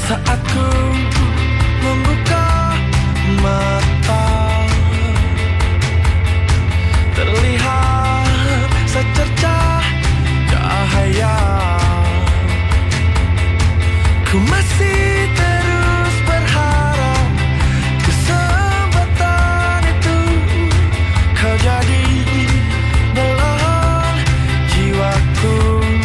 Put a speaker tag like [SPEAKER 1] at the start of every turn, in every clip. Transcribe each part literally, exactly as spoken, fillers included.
[SPEAKER 1] Saat ku membuka mata, terlihat secercah cahaya. Ku masih terus berharap kesempatan itu kau jadi belahan jiwaku.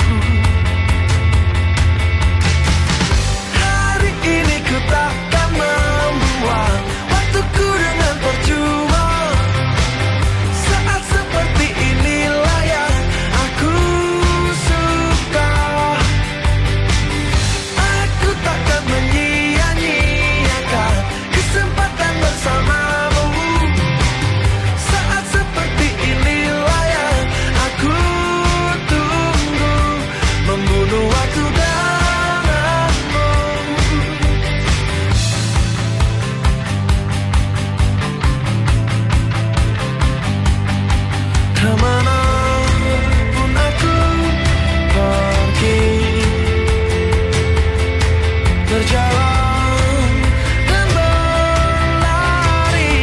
[SPEAKER 1] Hari ini ku takkan membuang waktuku dengan percuma. Saat seperti inilah yang aku suka. Aku takkan menyia-nyiakan kesempatan bersamamu. Saat seperti inilah yang aku tunggu, membunuh waktu denganmu. Kemanapun aku pergi, berjalan dan berlari,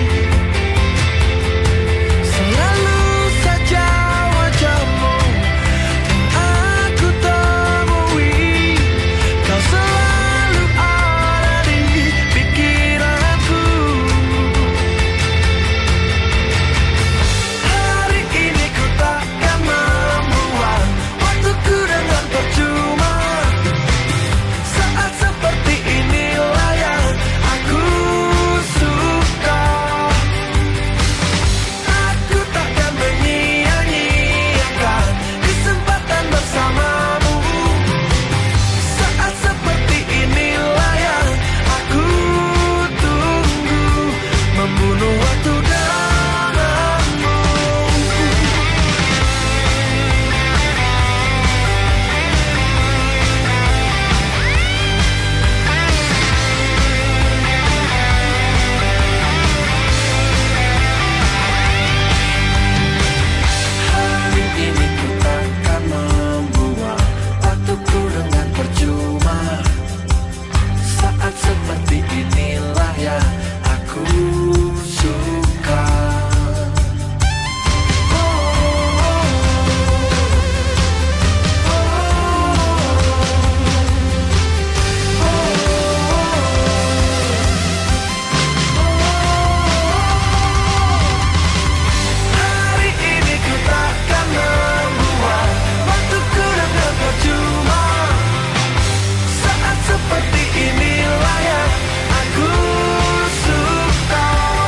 [SPEAKER 1] selalu saja wajahmu yang aku temui. Kau selalu ada di pikiranku. Hari ini ku takkan membuang waktuku dengan percuma. Saat seperti inilah yang aku suka. Aku takkan menyia-nyiakan kesempatan bersamamu. Saat seperti inilah yang aku tunggu, membunuh waktu denganmu. Hari ini ku takkan membuang waktuku dengan percuma. Saat seperti inilah yang aku suka. Oh, oh, Hari ini ku takkan membuang waktuku dengan percuma. Saat seperti inilah yang aku suka.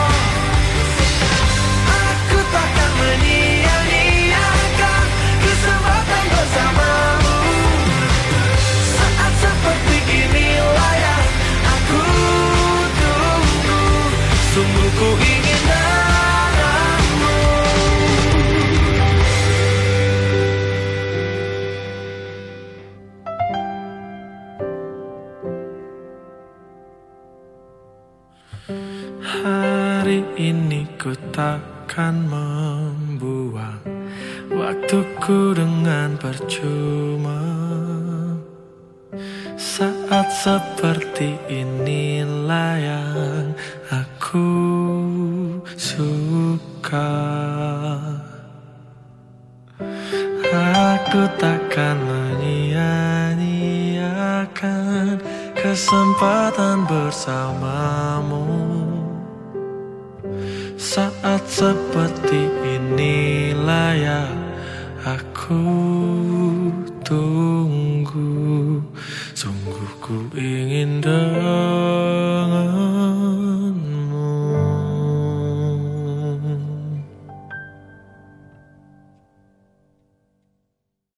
[SPEAKER 1] Aku takkan menyia-nyiakan kesempatan bersamamu. Saat seperti inilah yang aku tunggu, sungguh ku ingin denganmu. Hari ini ku takkan membuang waktuku dengan percuma. Saat seperti inilah yang aku suka. Aku takkan menyia-nyiakan kesempatan bersamamu. Saat seperti inilah yang aku tunggu, sungguh ku ingin denganmu.